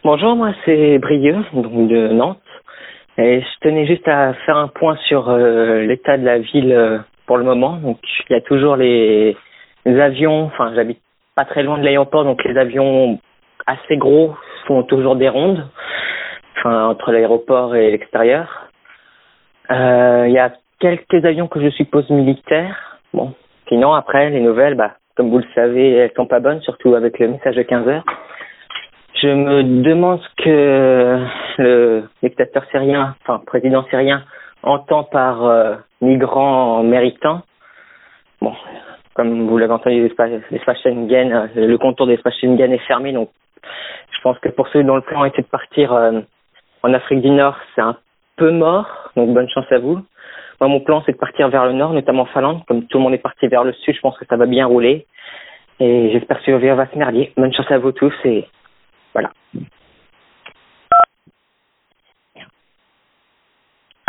Bonjour, moi c'est Brieux, donc de Nantes, et je tenais juste à faire un point sur l'état de la ville pour le moment. Donc il y a toujours les avions, enfin j'habite pas très loin de l'aéroport, donc les avions assez gros font toujours des rondes, enfin entre l'aéroport et l'extérieur. Il y a quelques avions que je suppose militaires. Bon, sinon après les nouvelles, comme vous le savez, elles sont pas bonnes, surtout avec le message de 15 heures. Je me demande ce que le dictateur syrien, enfin président syrien, entend par migrants méritants. Bon, comme vous l'avez entendu, l'espace Schengen, le contour de l'espace Schengen est fermé, donc je pense que pour ceux dont le plan était de partir en Afrique du Nord, c'est un peu mort, donc bonne chance à vous. Moi, mon plan, c'est de partir vers le nord, notamment Finlande. Comme tout le monde est parti vers le sud, je pense que ça va bien rouler. Et j'espère survivre à ce merdier. Bonne chance à vous tous et